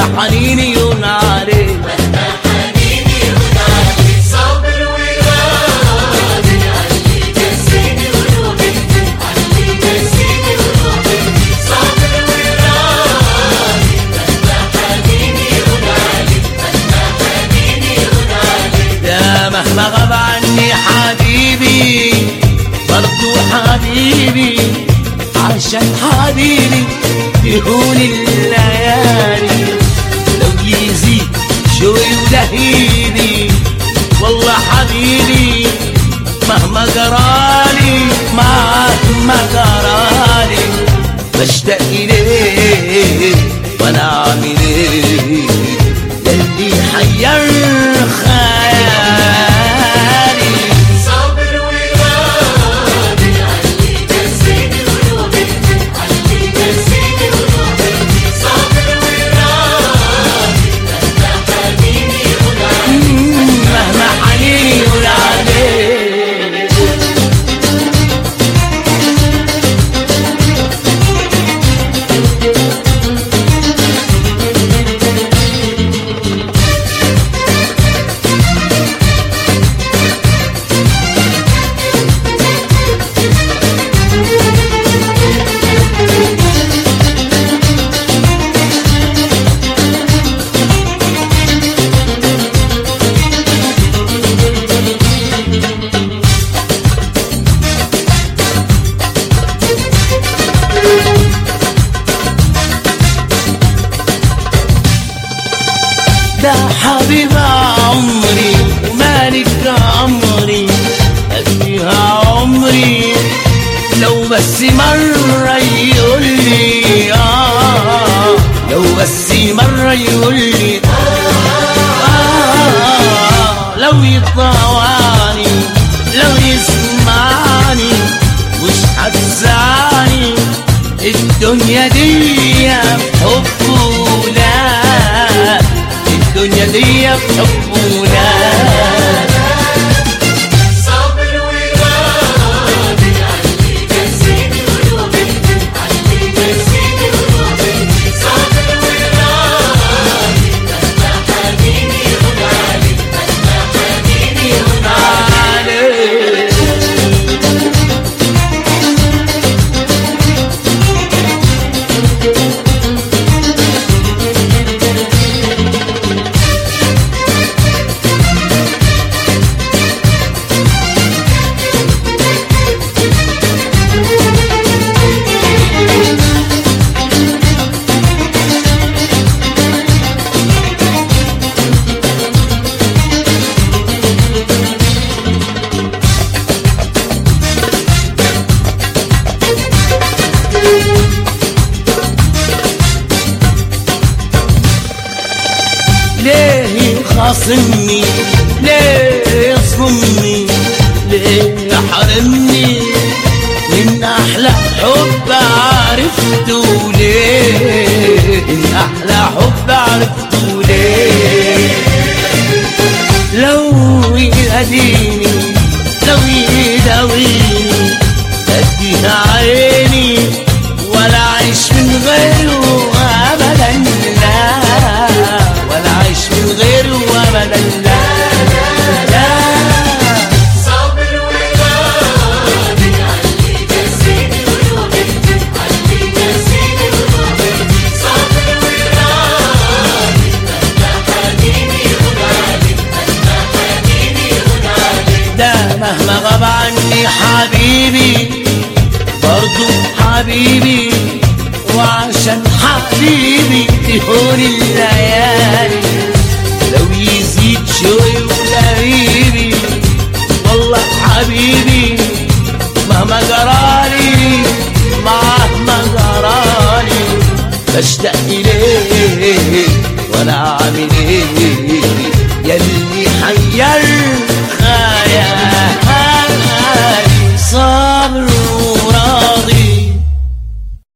حنيني يون عليك، مهما حنيني يون عليك. صابر وراضي علي نسيني قلوبي، علي نسيني قلوبي. صابر وراضي مهما حنيني يون عليك، مهما حنيني يون عليك. يا مهما غاب عني حبيبي برضو حبيبي، عشان حبيبي يهون الليالي. لو يزيد شوي ولهيبي والله حبيبي مهما جرالي مهما جرالي بشتاق إليه وانا عامل ايه يلي حير خيالي. صابر وراضي علي نسيني قلوبي، علي نسيني قلوبي. صابر وراضي مهما حنيني يون عليك، مهما حنيني يقول عليه. ده حبيب عمري ومالك عمري أديها عمري، لو بس مرة يقولي لو بس مرة يقولي لو يطوعني لو يسمعني مش هتزعلني الدنيا دي بحبه لا، الدنيا دي بحبه لا. صابر وراضي علي نسيني قلوبي، علي نسيني قلوبي. صابر وراضي مهما حنيني يون عليك، مهما حنيني يون عليك. ليه خاصمني ليه يصمني ليه يحرمني من أحلى حب عرفته ليه، من أحلى حب عرفته ليه. لو يهديني لو يداويني أديها عيني ولا أعيش من غيره أبدا لا، ولا أعيش من غيره أبدا لا لا. صابر وراضي علي نسيني قلوبي، علي نسيني قلوبي. صابر وراضي مهما حنيني يون عليك، مهما حنيني يون عليك. ده مهما غاب عني حبيبي برضو حبيبي، وعشان حبيبي تهون الليالي. لو يزيد شوي ولهيبي